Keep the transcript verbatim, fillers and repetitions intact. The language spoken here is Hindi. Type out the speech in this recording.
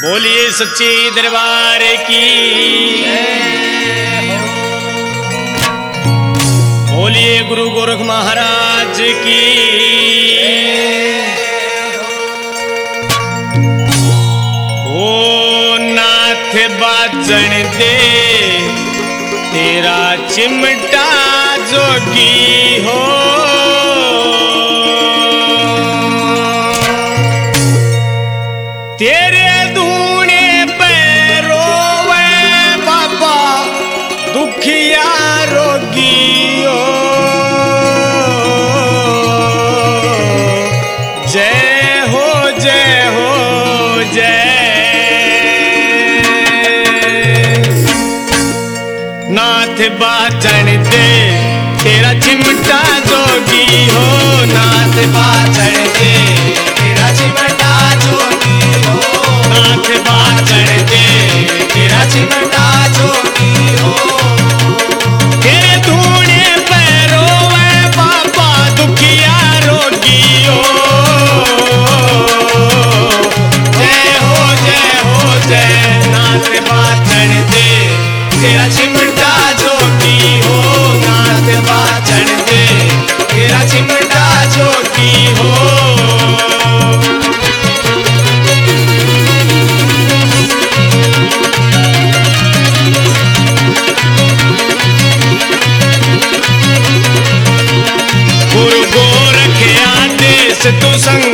बोलिए सच्चे दरबार की, बोलिए गुरु गोरख महाराज की। ओ नाथ बाजन दे तेरा चिमटा जोगी हो, तेरे धूने पे रोवे बाबा दुखिया रोगी हो। जय हो जय हो जय। नाथ बाजन दे तेरा चिमटा जोगी हो, नाथ बाजन दे तेरा चिमटा जोगी हो, नाथ बाजन दे तेरा चिमटा जोगी हो। तेरे धूने पे रोवे बाबा दुखिया रोगी हो। जय हो जय हो जय। नाथ बाजन दे तेरा चिमटा जोगी हो, नाथ बाजन दे तेरा चिमटा जोगी हो। गुरु गोरख आदेश तू संग